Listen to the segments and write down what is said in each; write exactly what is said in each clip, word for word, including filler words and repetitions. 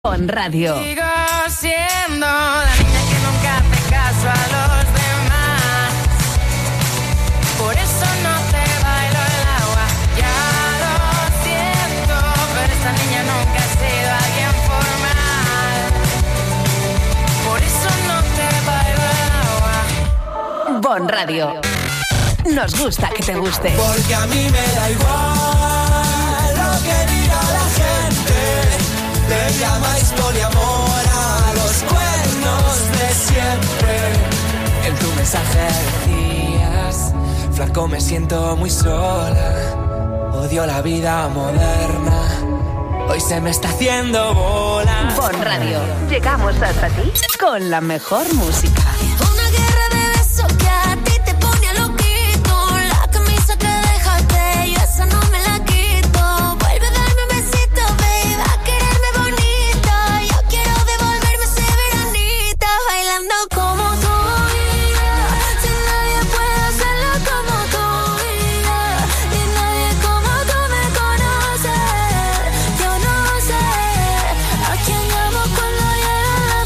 Bon Radio. Sigo siendo la niña que nunca hace caso a los demás. Por eso no te bailo el agua. Ya lo siento, pero esta niña nunca ha sido alguien formal. Por eso no te bailo el agua. Bon Radio. Nos gusta que te guste. Porque a mí me da igual lo que diga la gente. Le llamáis poliamor a los cuernos de siempre. En tu mensaje decías: flaco, me siento muy sola. Odio la vida moderna. Hoy se me está haciendo bola. Bon Radio. Llegamos hasta ti con la mejor música. Una guerra de besos que a ti te pone loquito. La camisa que dejaste, yo esa no me la quito. Vuelve a darme un besito, baby, a quererme bonito. Yo quiero devolverme ese veranito, bailando como tú, yeah. Si nadie puede hacerlo como tú, yeah. Y nadie como tú me conoce. Yo no sé a quién llamo cuando llegan las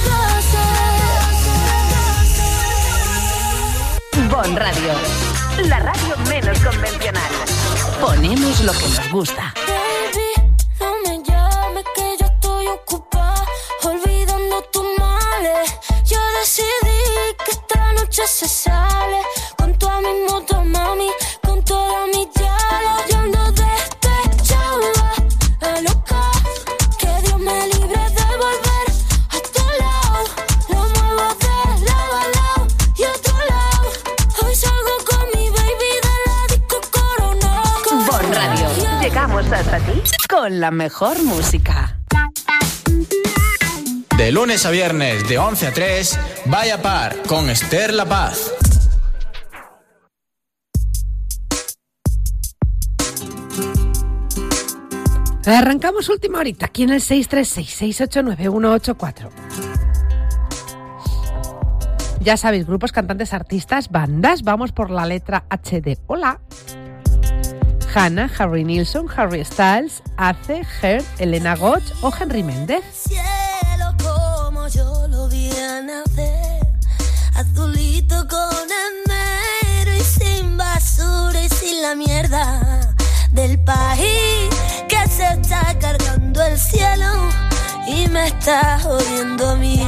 doce. Bon Radio. La radio menos convencional. Ponemos lo que nos gusta. Baby, no me llames que yo estoy ocupada, olvidando tus males. Yo decidí que esta noche se sale con toda mi moto, mami, con toda mi yala. Yo ando despechada, a loca, que Dios me libre de volver a tu lado. Lo muevo de lado a lado y otro lado. Hoy salgo con mi baby de la disco Corona. Bon Radio. Llegamos hasta ti con la mejor música. De lunes a viernes, de once a tres, Vaya Par con Esther La Paz. Arrancamos última horita aquí en el seis tres seis, seis ocho nueve, uno ocho cuatro. Ya sabéis, grupos, cantantes, artistas, bandas. Vamos por la letra H de Hola. Hannah, Harry Nilsson, Harry Styles, Ace, Her, Elena Gotch o Henry Méndez. Cielo como yo lo vi nacer, azulito con enero y sin basura y sin la mierda del país que se está cargando el cielo y me está jodiendo a mí.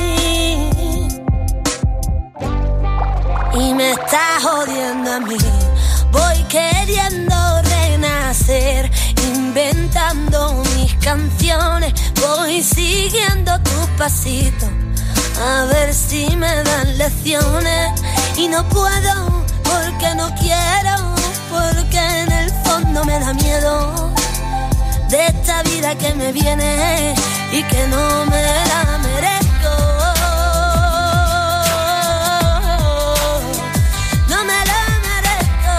Y me está jodiendo a mí. Voy queriendo renacer, inventando mis canciones. Voy siguiendo tus pasitos, a ver si me dan lecciones. Y no puedo, porque no quiero, porque en el fondo me da miedo de esta vida que me viene y que no me la merezco. No me la merezco.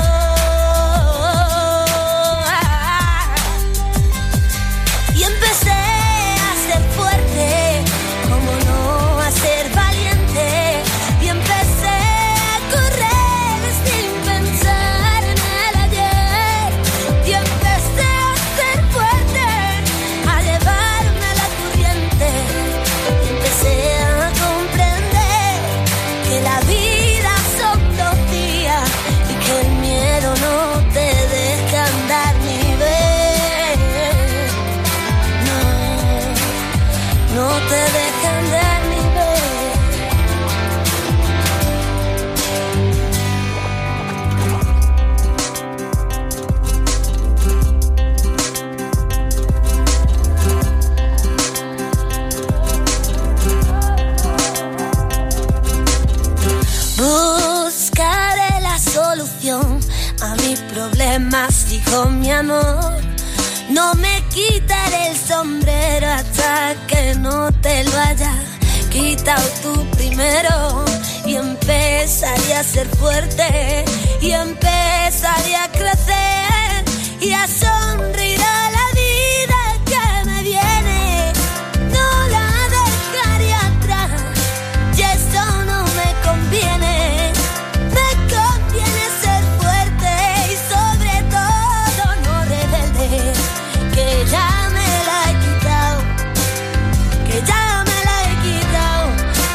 Y empecé a ser fuerte, como no a ser valiente. Y empecé a correr sin pensar en el ayer. Y empecé a ser fuerte, a llevarme la corriente. Y empecé a comprender que la vida son dos días y que el miedo no te deja andar ni ver. No, no te deja andar ni ver. Buscaré la solución a mis problemas y con mi amor no me quitaré el sombrero hasta que no te lo hayas quitado tú primero. Y empezaré a ser fuerte y empezaré a crecer y a sonreír a la vida que me viene. No la dejaré atrás, y eso no me conviene. Me conviene ser fuerte y sobre todo no rebelde, que ya me la he quitado.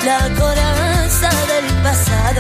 la coraza del pasado.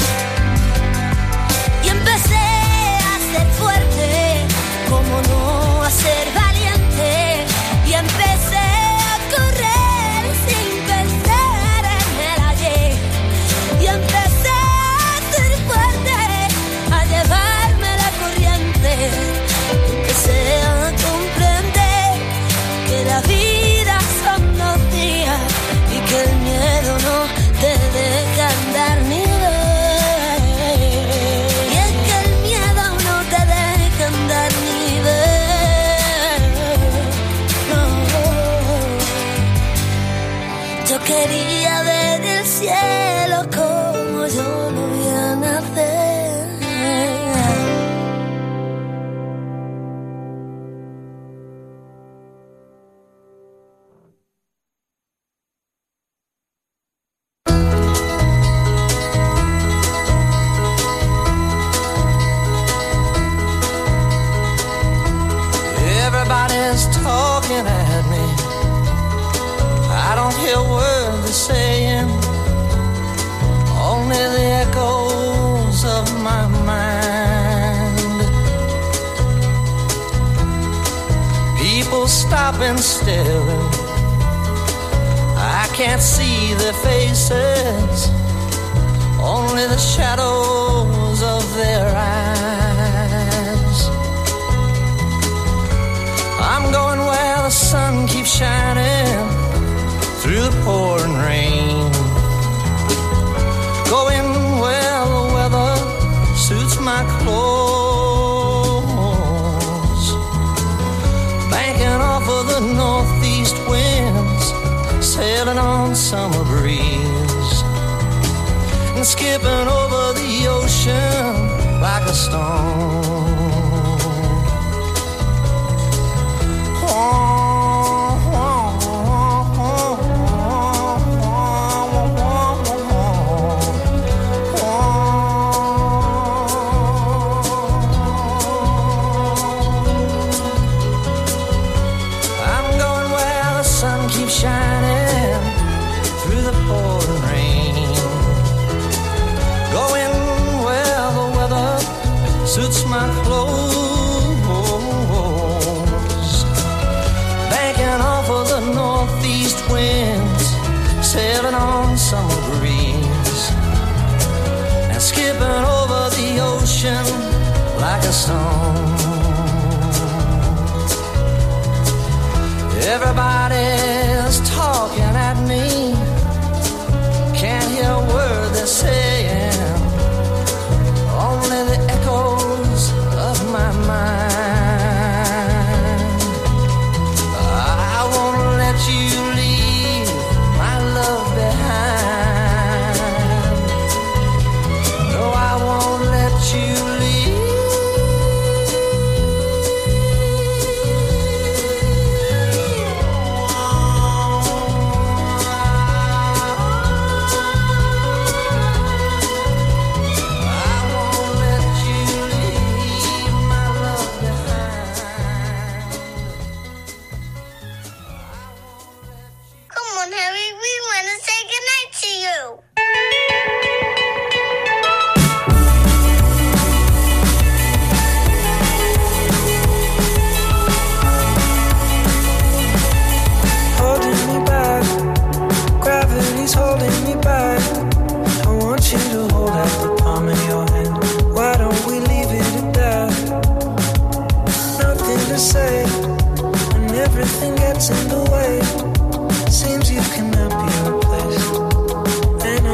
Y empecé a ser fuerte, como no a ser valiente. Y empecé a correr sin pensar en el ayer. Y empecé a ser fuerte, a llevarme la corriente. Empecé a comprender que la vida son dos días y que el miedo no te deja andar ni ver. Y es que el miedo no te deja andar ni ver. No. Yo quería ver el cielo como yo lo vi a nacer. Everybody's talking at me. I don't hear words they're saying, only the echoes of my mind. People stop and staring. I can't see their faces, only the shadows of their eyes. I'm going where the sun keeps shining through the pouring rain. Going where the weather suits my clothes. Banking off of the northeast winds, sailing on summer breeze. And skipping over the ocean like a stone. Suits my clothes. Banking off of the northeast winds, sailing on summer breeze. And skipping over the ocean like a stone. Everybody's talking at me. Can't hear a word they're saying, only the echoes of my mind. I won't let you leave my love behind. No, I won't let you leave. In the way, seems you cannot be replaced. And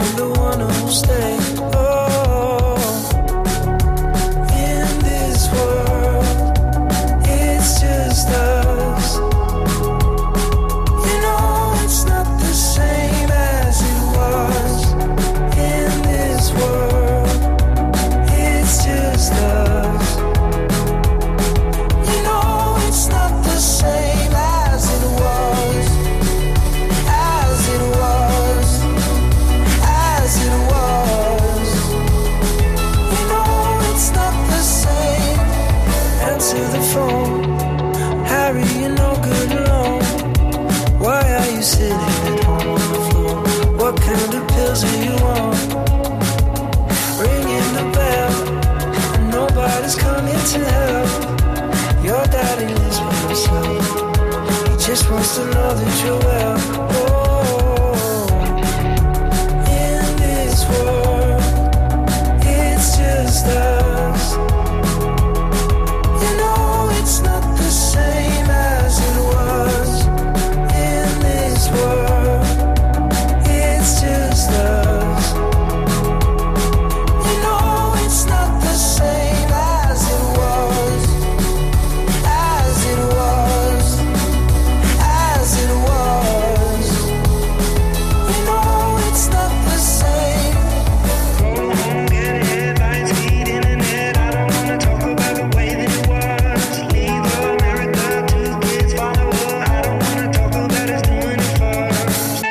just wants to know that you're well. Oh, in this world, it's just us. You know it's not the same as it was. In this world, it's just us. You know it's not the same as it was. As it was. As it was. You know it's not the same. Go home, get headlines, feed internet. I don't wanna talk about the way that it was. Leave America, two kids follow her. I don't wanna talk about us doing it first.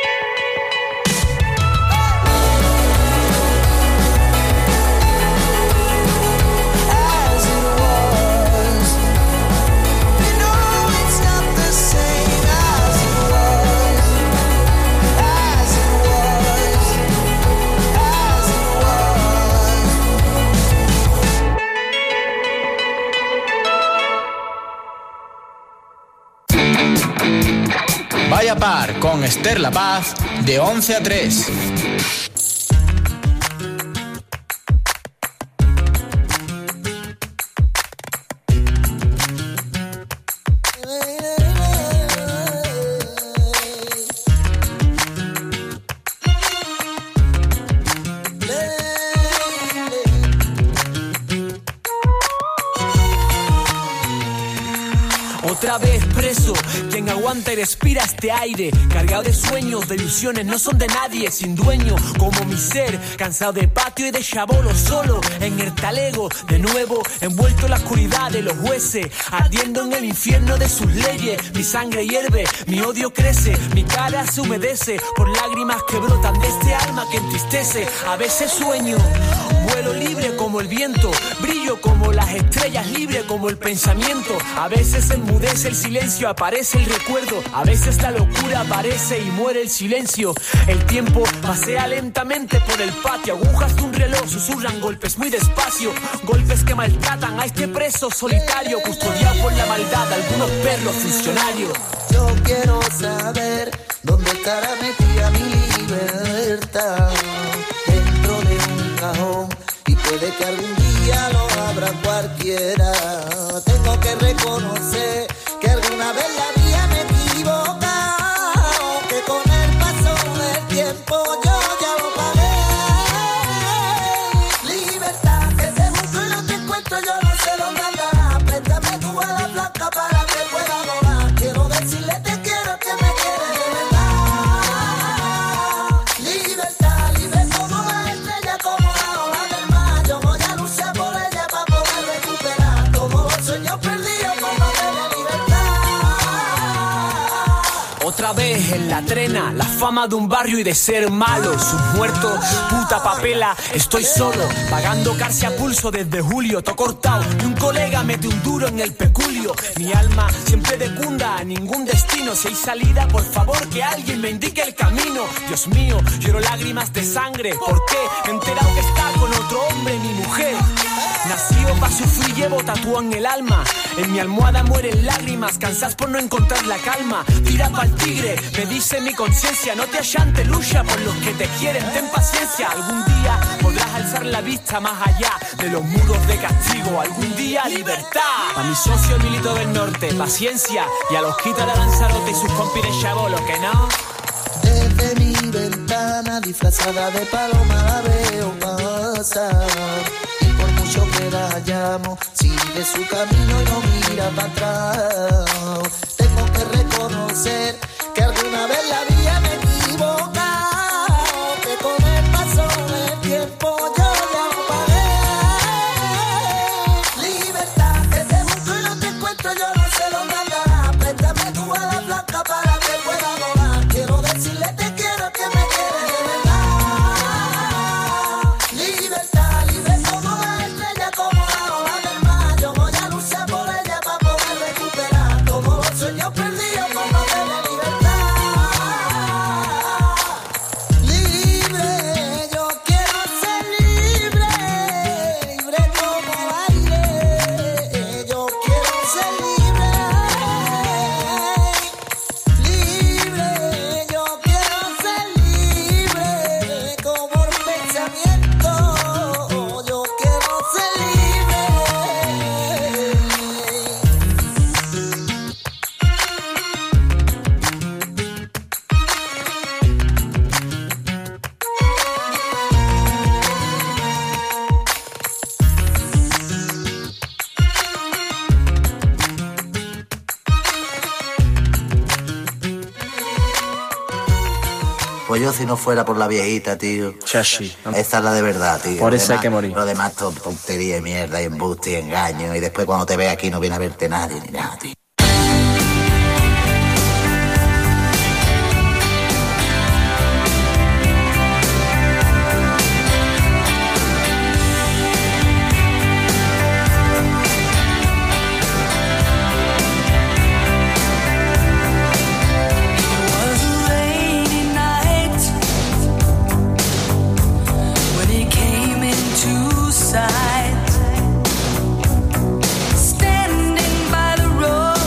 As it was. You know it's not the same as it was. As it was. As it was. Vaya par con Esther La Paz de once a tres. Otra vez preso, quien aguanta y respira este aire, cargado de sueños, de ilusiones, no son de nadie, sin dueño, como mi ser, cansado de patio y de chabolo, solo en el talego, de nuevo, envuelto en la oscuridad de los jueces, ardiendo en el infierno de sus leyes, mi sangre hierve, mi odio crece, mi cara se humedece, por lágrimas que brotan de este alma que entristece, a veces sueño, vuelo libre como el viento, brillo como las estrellas, libre como el pensamiento, a veces enmudece el silencio, aparece el recuerdo, a veces la locura aparece y muere el silencio, el tiempo pasea lentamente por el patio, agujas de un reloj susurran golpes muy despacio, golpes que maltratan a este preso solitario, custodiado por la maldad de algunos perros funcionarios. Yo quiero saber dónde estará metida mi libertad. Dentro de un cajón, y puede que algún día lo abra cualquiera. Tengo que reconocer que alguna vez la vida me equivocado, que con el paso del tiempo yo ya lo pagué. Libertad que te busco y no te encuentro, yo no sé dónde andarás. Préstame tu ala blanca para que pueda volar. Quiero decirle te quiero, que me quiere de verdad. Libertad, libre como la estrella, como la ola del mar. Yo voy a luchar por ella para poder recuperar todos los sueños perdidos por no tener libertad. Otra vez en la trena, la fama de un barrio y de ser malo, sus muertos, puta papela, estoy solo, pagando cárcel a pulso desde julio, todo cortado, y un colega mete un duro en el peculio, mi alma siempre decunda a ningún destino, si hay salida, por favor que alguien me indique el camino, Dios mío, lloro lágrimas de sangre, ¿por qué? Me he enterado que está con otro hombre, mi mujer. Nacido pa' sufrir, llevo tatuado en el alma. En mi almohada mueren lágrimas, cansas por no encontrar la calma. Tira pa'l tigre, me dice mi conciencia. No te allantes, lucha por los que te quieren, ten paciencia. Algún día podrás alzar la vista más allá de los muros de castigo. Algún día libertad. Pa' mi socio el Milito del Norte, paciencia. Y a los quita de Lanzarote y sus compis de Chabolo, que no. Desde mi ventana disfrazada de paloma la veo pasar, y por mucho que la llamo sigue su camino y no mira para atrás. Tengo que reconocer que alguna vez la vida me equivoca, que con el paso del tiempo yo ya lo pagué. Libertad que te busco y no te encuentro, yo no sé dónde andarás. Préstame tu ala blanca para que pueda volar. Quiero decirle te quiero, que me quiere de verdad. Libertad, libre como la estrella, como la ola del mar. Yo voy a luchar por ella para poder recuperar todos los sueños perdidos por no tener libertad. Pues yo si no fuera por la viejita, tío. Chachi. Esta es la de verdad, tío. Por Lo eso demás- hay que morir. Lo demás to- tontería y mierda y embuste y engaño. Y después cuando te ve aquí no viene a verte nadie ni nada, tío. Standing by the road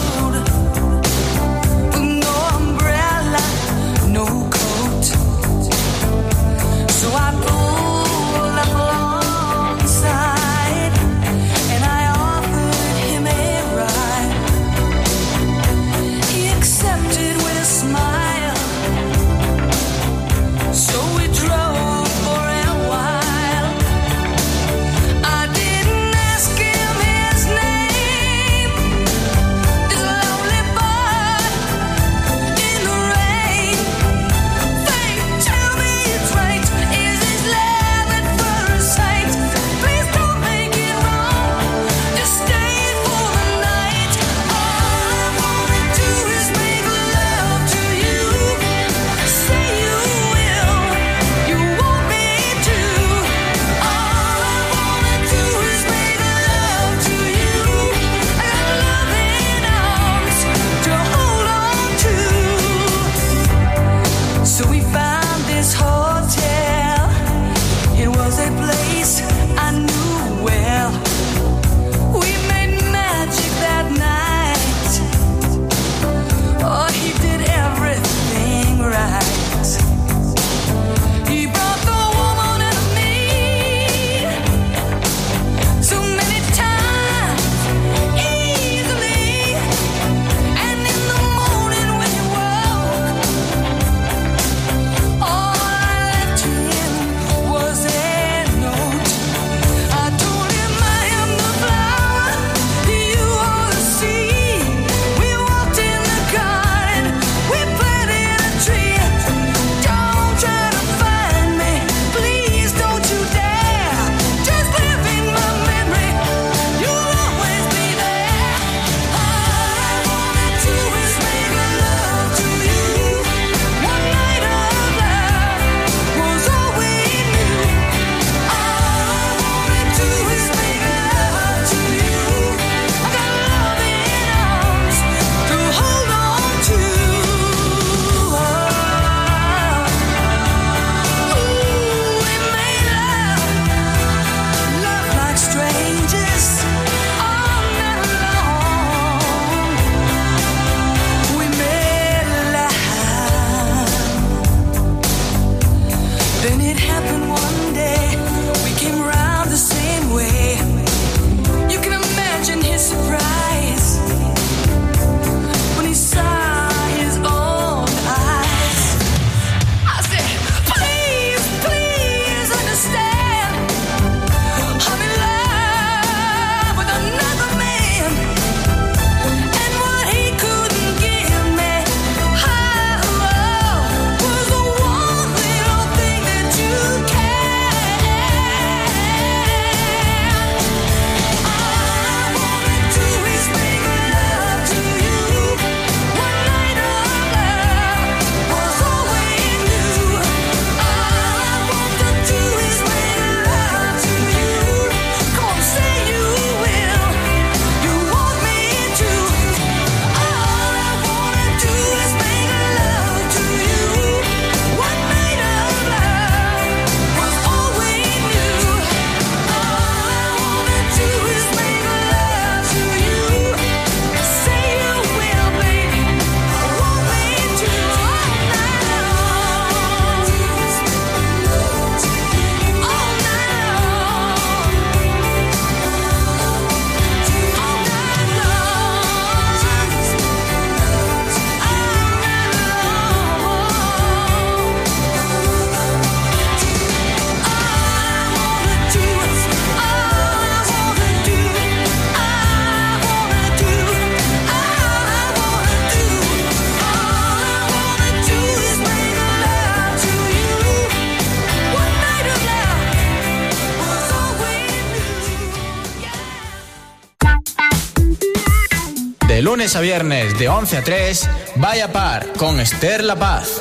lunes a viernes de once a tres, Vaya Par con Esther La Paz.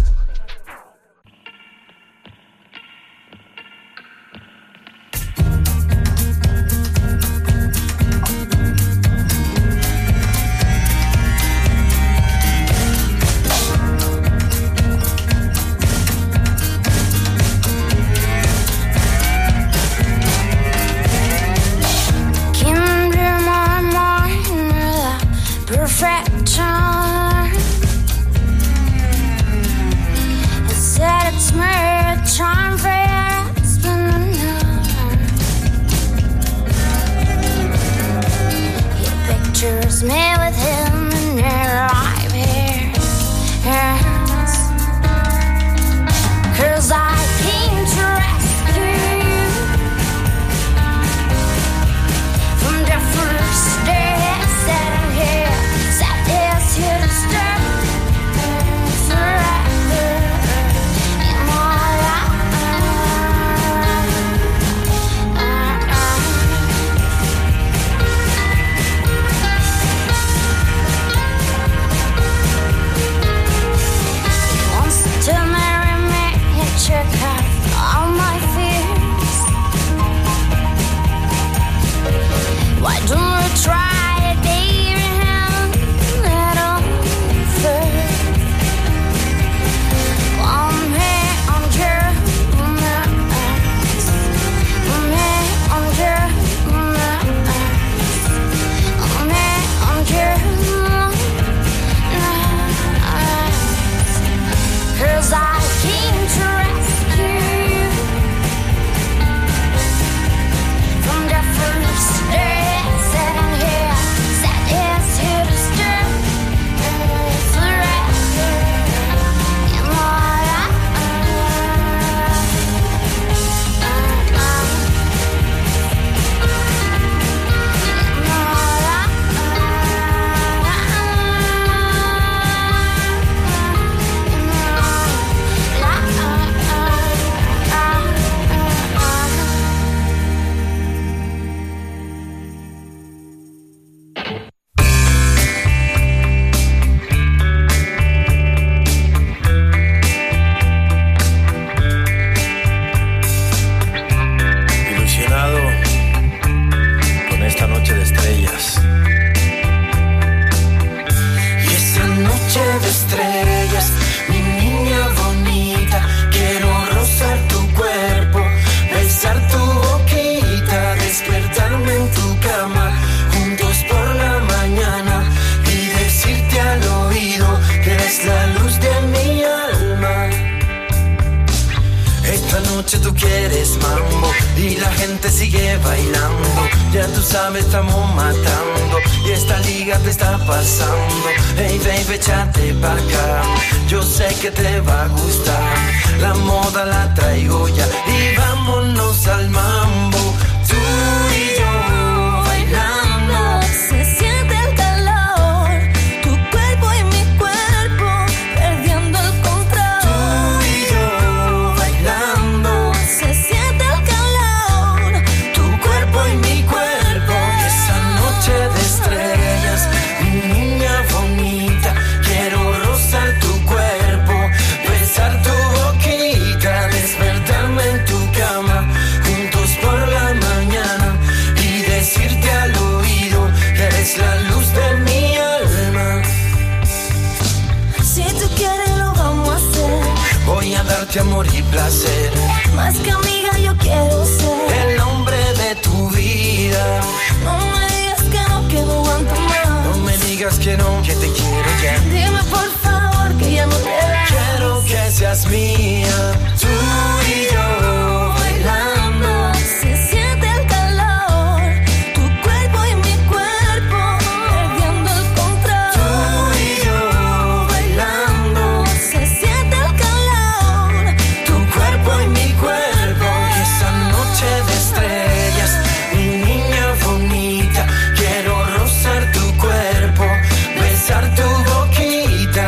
Amor y placer, más que amiga yo quiero ser el hombre de tu vida. No me digas que no, que no aguanto más. No me digas que no, que te quiero ya. Dime por favor que ya no te das. Quiero que seas mía, tú y yo bailando. Se siente el calor, tu cuerpo y mi cuerpo perdiendo el control. Tú y yo bailando. Se siente el calor, tu cuerpo y mi cuerpo. Y esa noche de estrellas, mi niña bonita, quiero rozar tu cuerpo, besar tu boquita,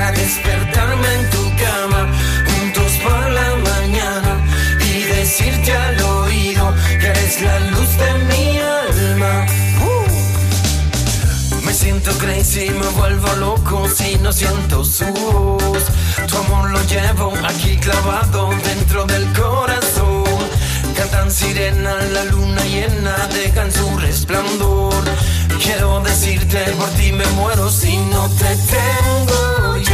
si me vuelvo loco, si no siento su voz. Tu amor lo llevo aquí clavado dentro del corazón. Cantan sirenas, la luna llena, dejan su resplandor. Quiero decirte, por ti me muero si no te tengo yo.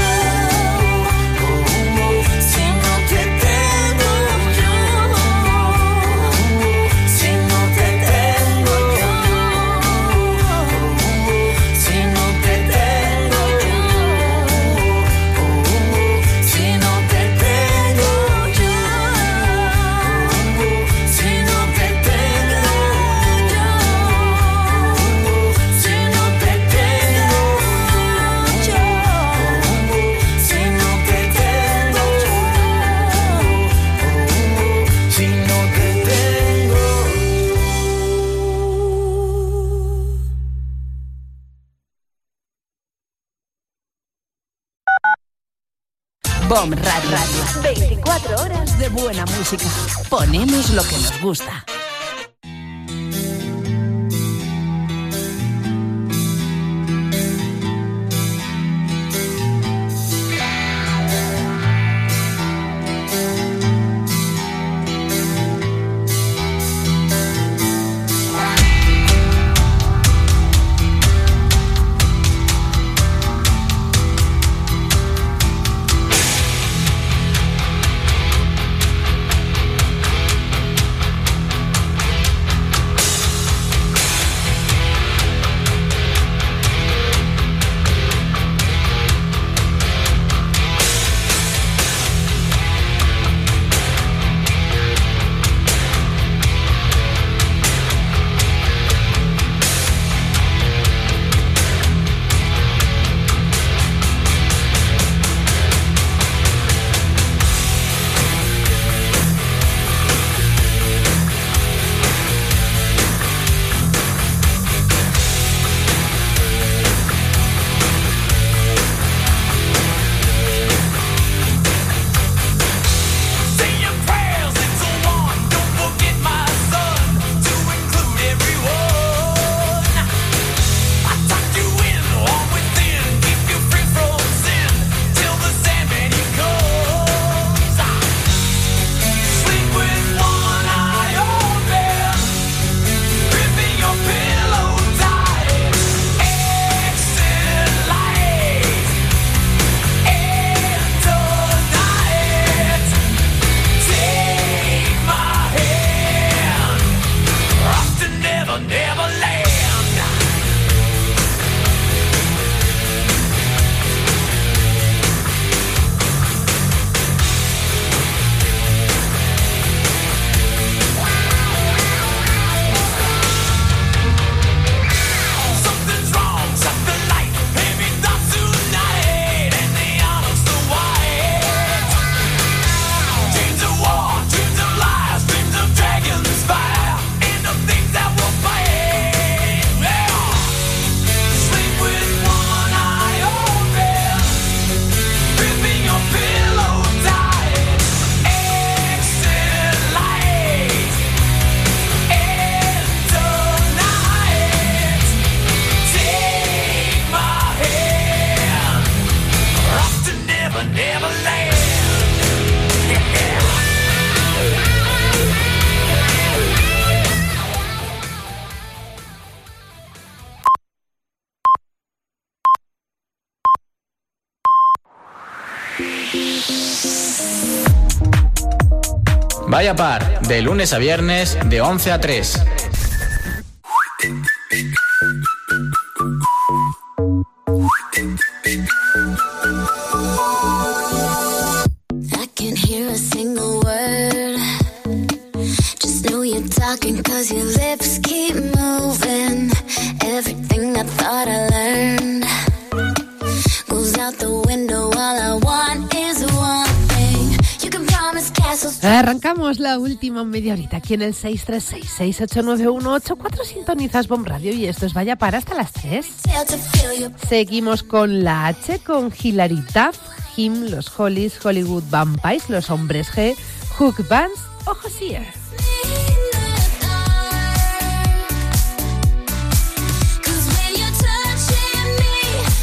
Bomb Radio, Radio. veinticuatro horas de buena música. Ponemos lo que nos gusta. Vaya Par, de lunes a viernes, de once a tres. I can't hear a single word. Just know you're talking 'cause your lips keep moving. Everything I thought I learned goes out the window. All I want is one thing. You can promise castles. Arrancamos la última media horita aquí en el seis tres seis, seis ocho nueve uno ocho cuatro. Sintonizas Bomb Radio y esto es Vaya Par hasta las tres. Seguimos con la H, con Hilary Duff, Him, los Hollies, Hollywood Vampires, los Hombres G, Hook Bands o Hozier. Cause when you're touching me,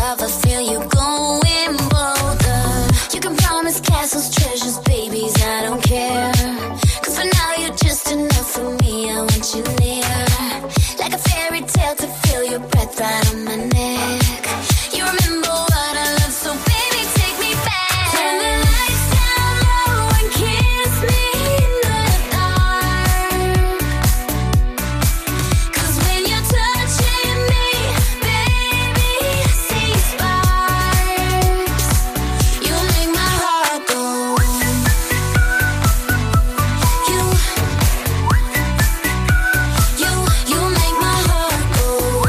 love, I feel you going bolder. You can promise castles, treasures, babies, I don't care. Cause for now you're just enough for me, I want you near. Like a fairy tale to feel your breath right on my neck. You remember what I love, so baby take me back. Turn the lights down low and kiss me in the dark. Cause when you're touching me, baby, I see sparks. You make my heart go. You, you, you make my heart go.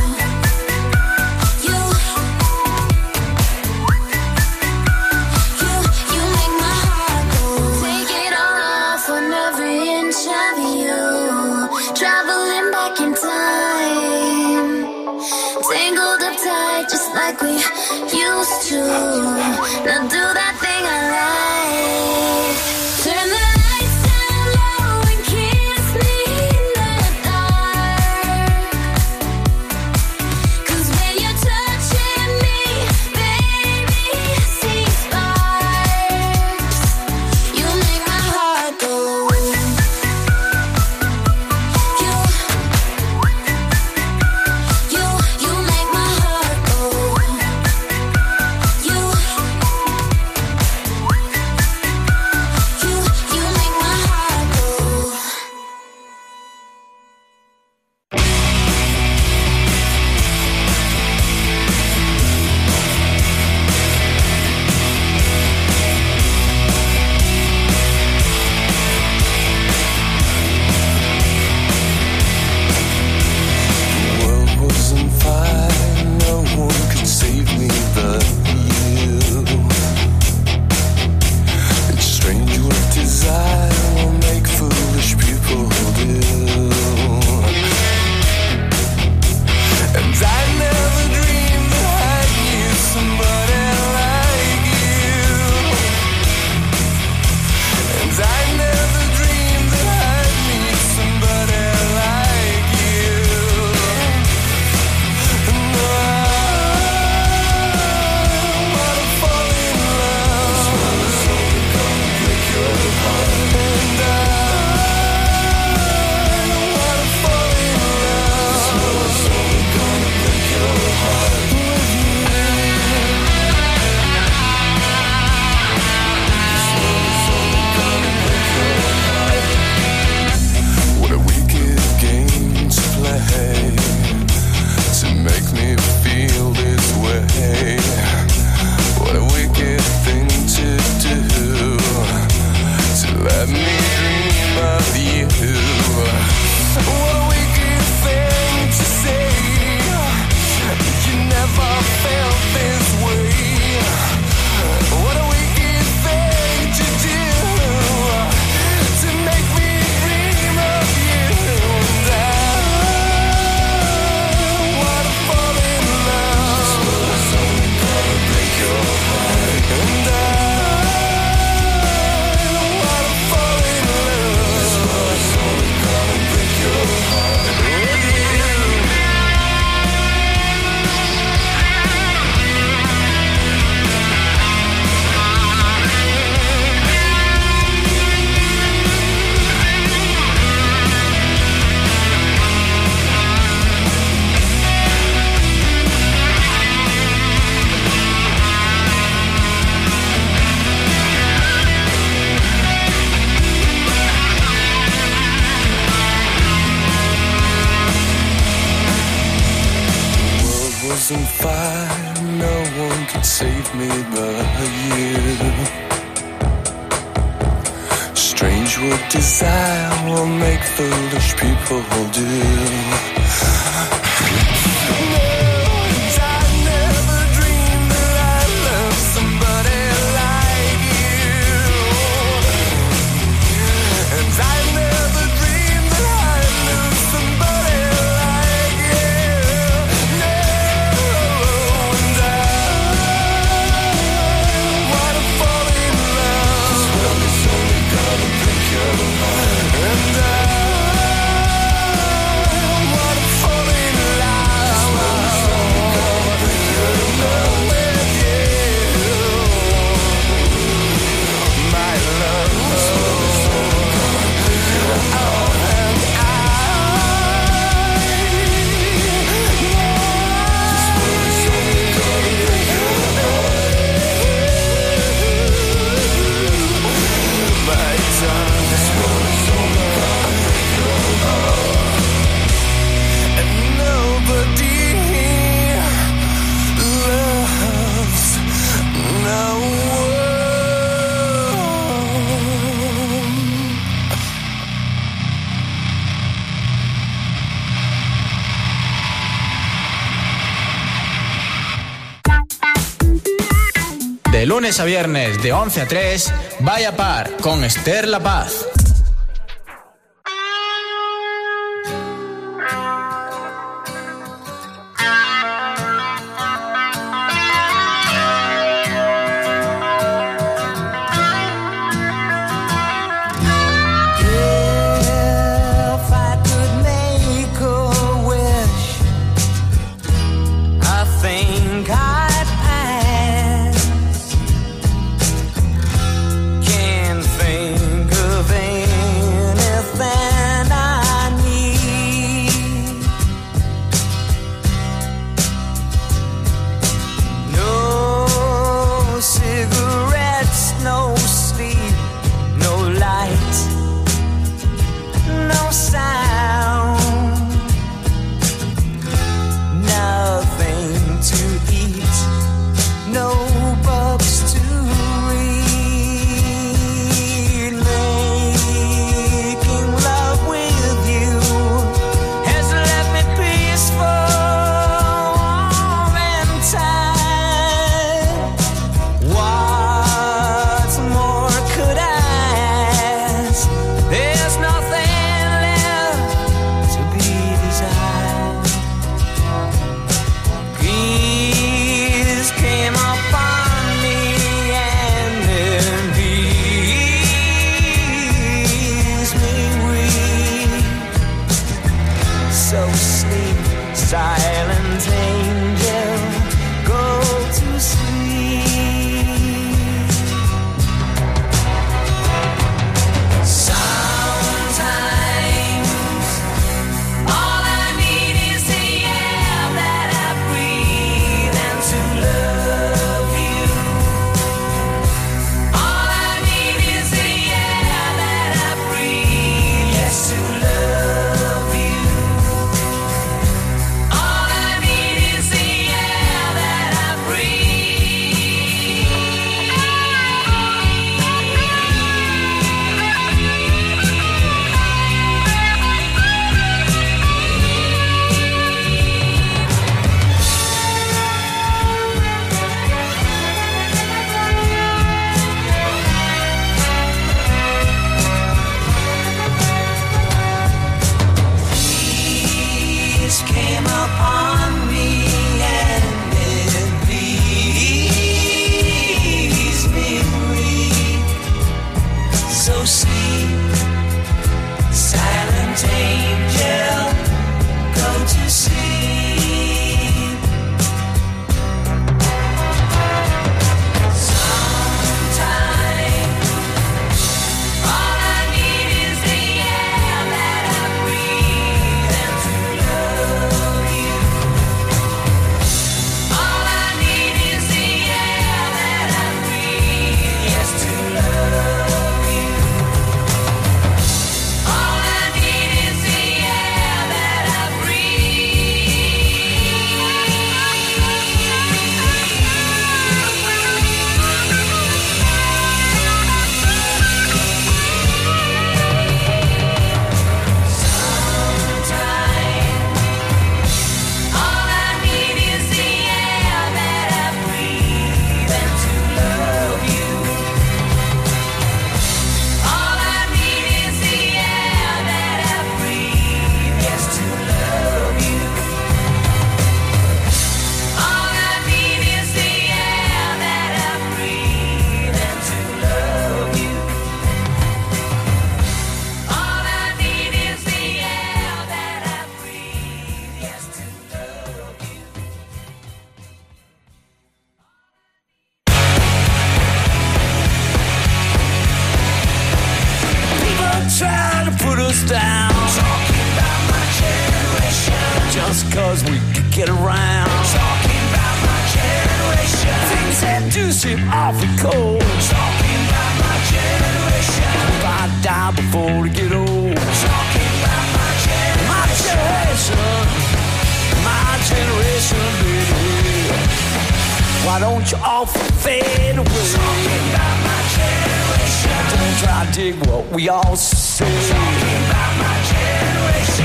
You, you, you make my heart go. Take it all off on every inch of you. Traveling back in time. Tangled up tight just like we used to. Now do that thing I like. Turn the lights down low and kiss me in the dark. Cause when you're touching me, baby, I see sparks. You make my heart go. You, you, you make my heart go. You, you, you make my heart go. The world was on fire, no one could save me but you. It's strange what desire will make foolish people do. And I never dreamed that I'd need somebody like you. And I never dreamed that I'd meet somebody like you. And I wanna fall in love. Come break your heart. And I wanna fall in love. Come break your heart with you. What a wicked game to play to make me feel this way. What a wicked thing to do to let me dream of you. What a wicked thing to say. You never felt this way. What a wicked thing to do to make me dream of you. And I wanna fall in love. Gonna break your heart. And I wanna fall in love. Gonna break your heart with you. The world was on fire, no one could save me but you. Strange what desire will make foolish people do. I never dreamed that I'd love somebody like you. And I never dreamed that I'd lose somebody like you. No, and I wanna fall in love. It's only gonna break your heart. And I wanna fall in love. De lunes a viernes de once a tres, Vaya Par con Esther La Paz.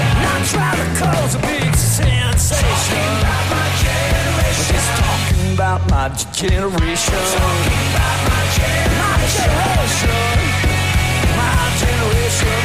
About about my generation. Talking about my generation. My generation. My generation.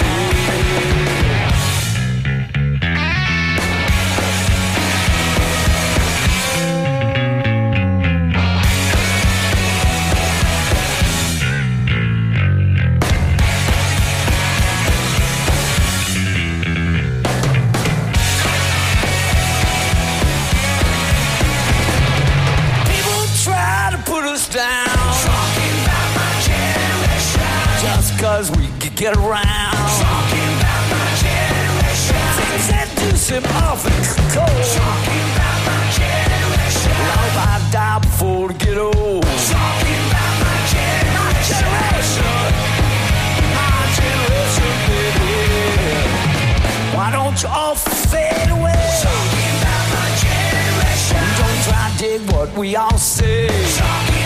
Down. Talking about my generation. Just cause we could get around. Talking about my generation. Things that do seem awfully cold. Talking about my generation. Love, I die before I get old. Talking about my generation. My generation, baby. Why don't you all fade away? Talking about my generation. Don't try to dig what we all say. Talking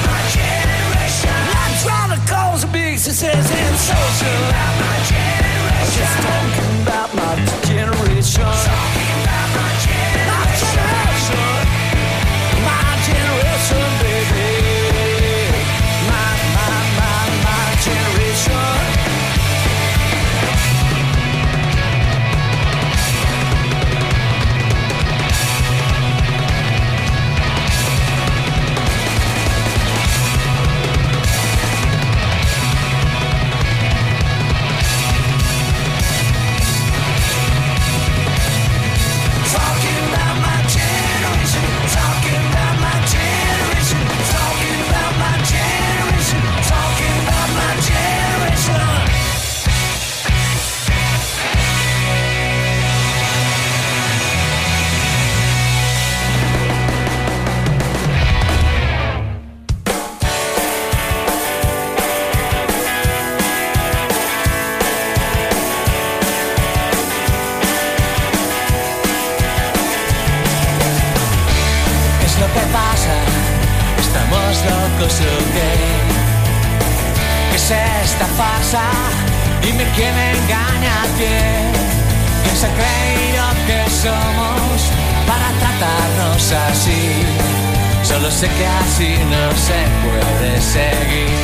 trying to cause a big success and social. Talking about my generation. Just talking about my generation. Talking about my generation. My generation, baby. My, my, my, my generation. locos o qué? ¿Qué es esta farsa? Dime quién engaña a quién. ¿Quién se ha creído que somos para tratarnos así? Solo sé que así no se puede seguir.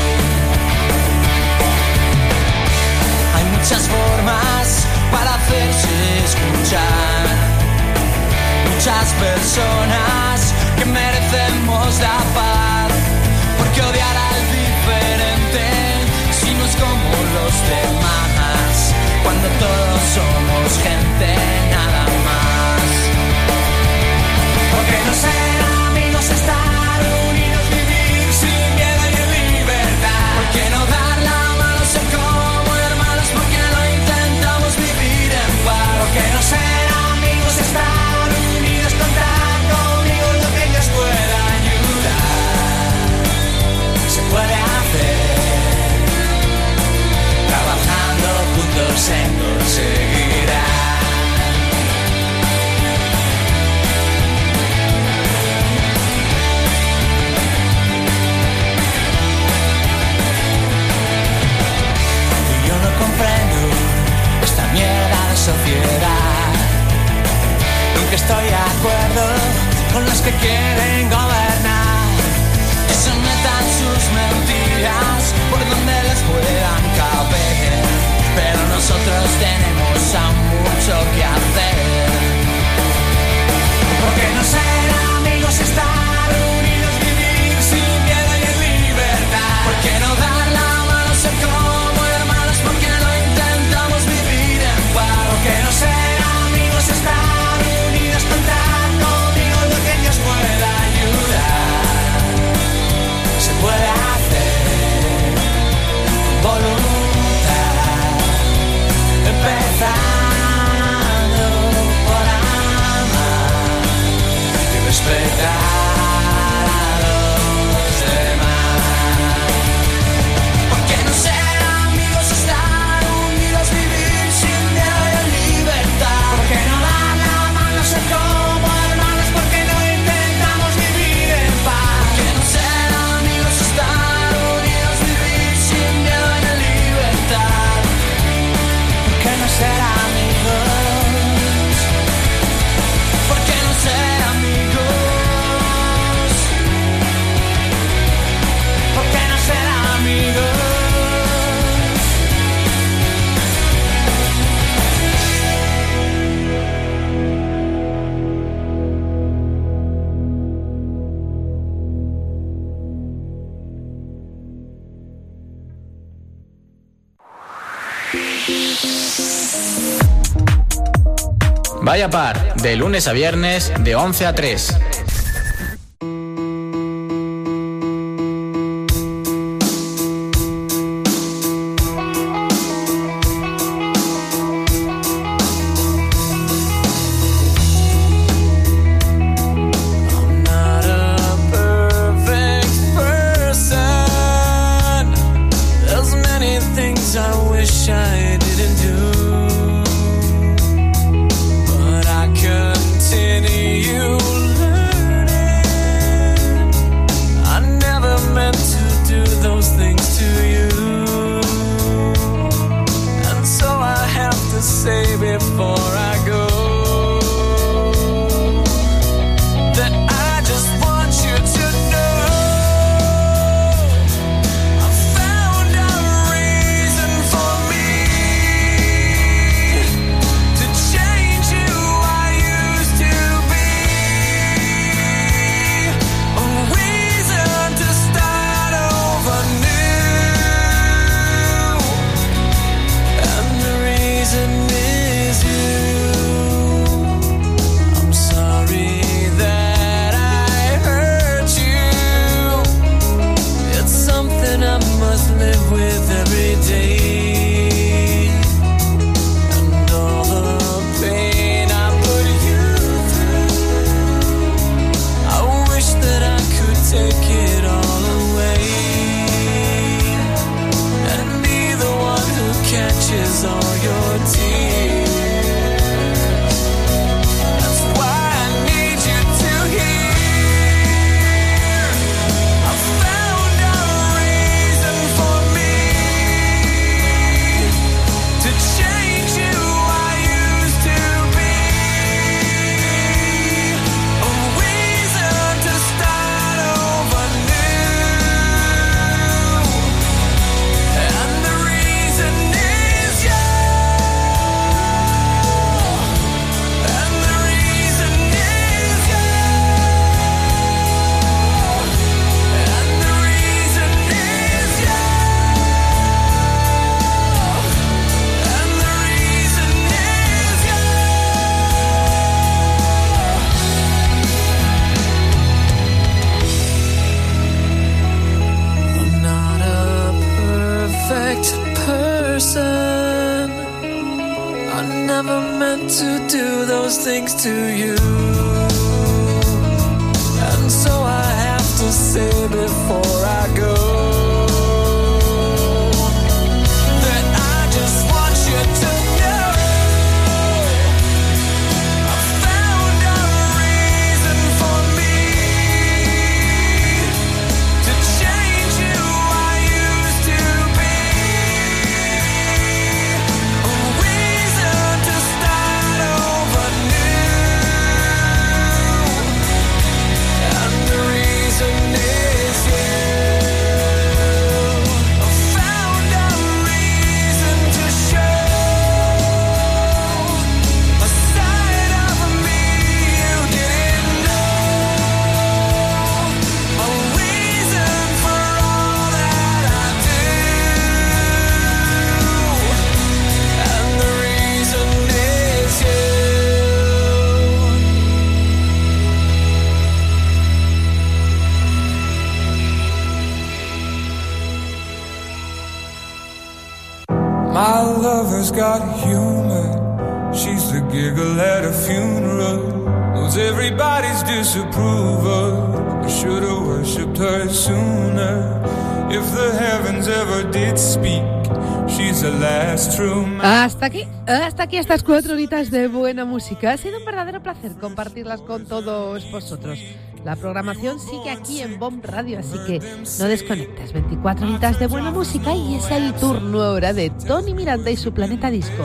Hay muchas formas para hacerse escuchar. Muchas personas que merecemos la paz. ¿Por qué odiar al diferente si no es como los demás? Cuando todos somos gente nada más. ¿Por qué no ser amigos, estar unidos, vivir sin miedo y en libertad? ¿Por qué no dar la mano, ser como hermanos? ¿Por qué no intentamos vivir en paz? ¿Por qué no ser amigos, estar unidos, contar conmigo lo que Dios pueda ayudar? Se puede hacer, trabajando juntos se conseguirá. Y yo no comprendo esta mierda de sociedad. Nunca estoy de acuerdo con los que quieren gobernar, que sometan sus mentiras por donde les puedan caber. Pero nosotros tenemos aún mucho que hacer. ¿Por qué no ser amigos, estar unidos, vivir sin miedo y en libertad? ¿Por qué no dar la mano, ser como hermanos? ¿Por qué no intentamos vivir en paz? ¿Por qué no ser amigos, estar unidos, contar conmigo lo que Dios pueda ayudar? Vaya Par, de lunes a viernes, de once a tres. Hasta aquí, hasta aquí estas cuatro horitas de buena música. Ha sido un verdadero placer compartirlas con todos vosotros. La programación sigue aquí en Bomb Radio, así que no desconectes. veinticuatro horitas de buena música y es el turno ahora de Tony Miranda y su Planeta Disco.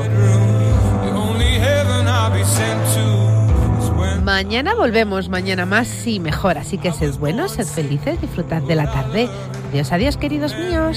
Mañana volvemos, mañana más y mejor, así que sed buenos, sed felices, disfrutad de la tarde. Adiós, adiós, queridos míos.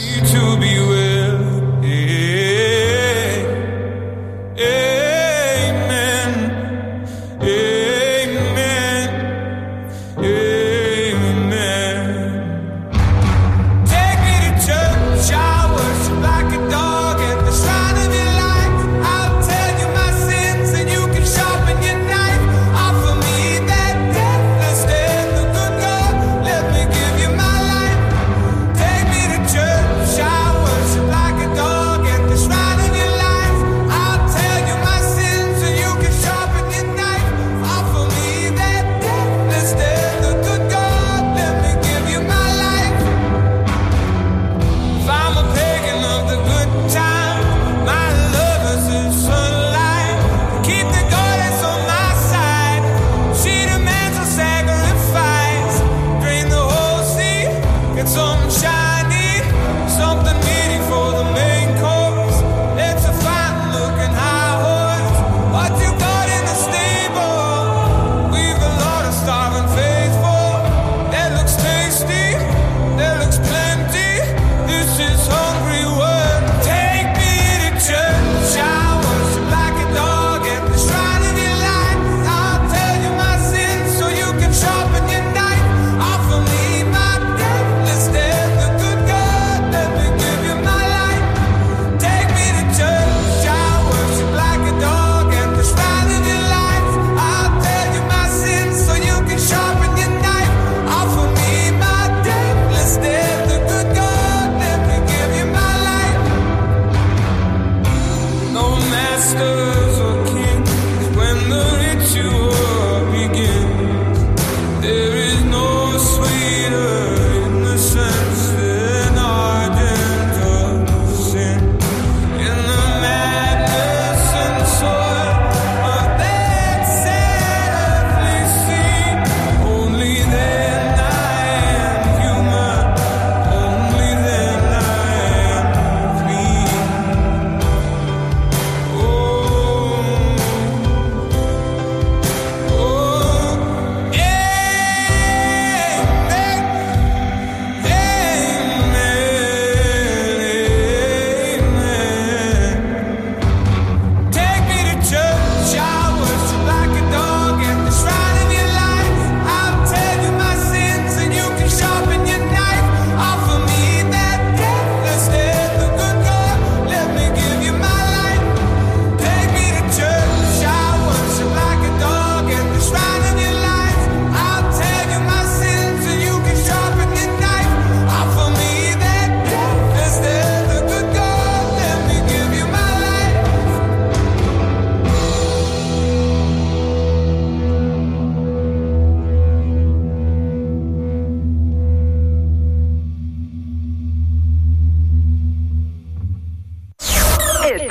Your life, I'll tell you my sins and you can sharpen your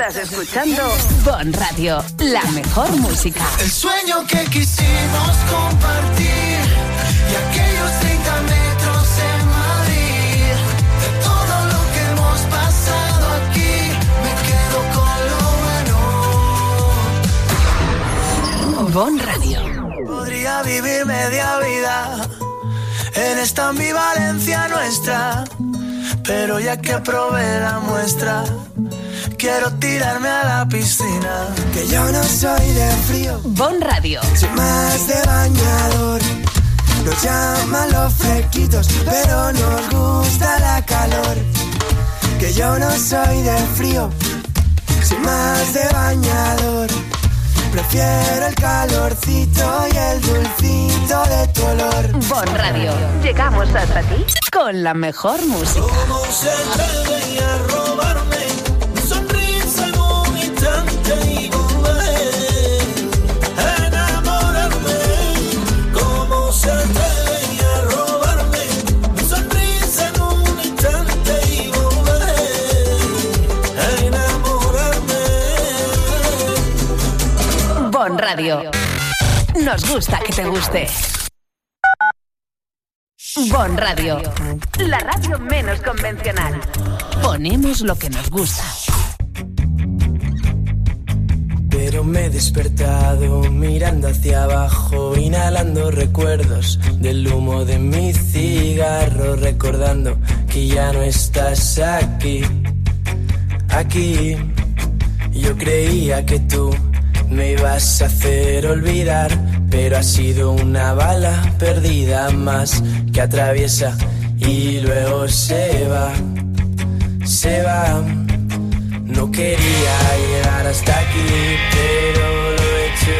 Estás escuchando Bon Radio, la mejor música. El sueño que quisimos compartir y aquellos treinta metros en Madrid. De todo lo que hemos pasado aquí, me quedo con lo bueno. Bon Radio. Podría vivir media vida en esta ambivalencia nuestra, pero ya que probé la muestra, quiero tirarme a la piscina. Que yo no soy de frío, Bon Radio. soy más de bañador. Nos llaman los fresquitos, pero nos gusta la calor. Que yo no soy de frío, soy más de bañador. Prefiero el calorcito y el dulcito de tu olor. Bon Radio. Llegamos hasta ti con la mejor música. ¿Cómo se atreven a robarme mi sonrisa en un instante y volver a enamorarme? ¿Cómo se atreven a robarme mi sonrisa en un instante y volver a enamorarme? Bon Radio. Nos gusta que te guste. Bon Radio. La radio menos convencional. Ponemos lo que nos gusta. Pero me he despertado mirando hacia abajo, inhalando recuerdos del humo de mi cigarro, recordando que ya no estás aquí, aquí. Yo creía que tú me ibas a hacer olvidar, pero ha sido una bala perdida más que atraviesa y luego se va, se va. No quería llegar hasta aquí, pero lo he hecho.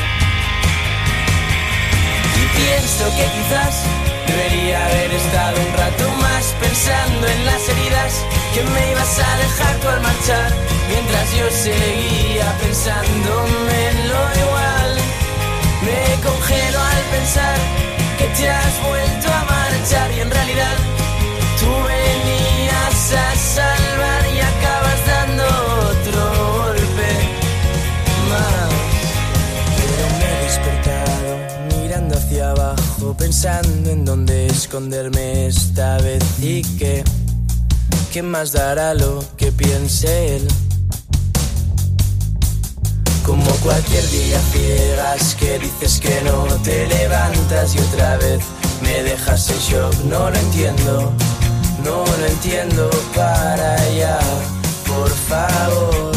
Y pienso que quizás debería haber estado un rato más pensando en las heridas que me ibas a dejar tú al marchar, mientras yo seguía pensándomelo igual. Me congelo al pensar que te has vuelto a marchar y en realidad tú venías a salvar y acabas dando otro golpe más. Pero me he despertado mirando hacia abajo, pensando en dónde esconderme esta vez y que ¿qué más dará lo que piense él? Como cualquier día ciegas que dices que no te levantas y otra vez me dejas en shock. No lo entiendo, no lo entiendo, para allá, por favor.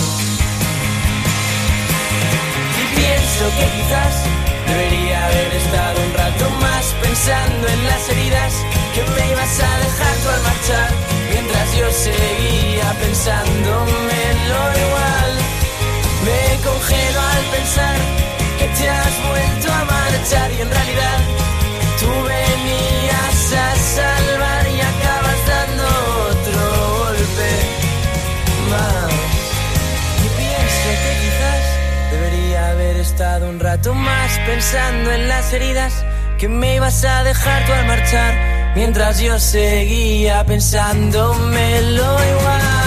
Y pienso que quizás debería haber estado un rato más pensando en las heridas que me ibas a dejar tú al marchar, mientras yo seguía pensándomelo igual. Me congelo al pensar que te has vuelto a marchar y en realidad tú venías a salvar y acabas dando otro golpe más. Y pienso que quizás debería haber estado un rato más pensando en las heridas que me ibas a dejar tú al marchar, mientras yo seguía pensándomelo igual.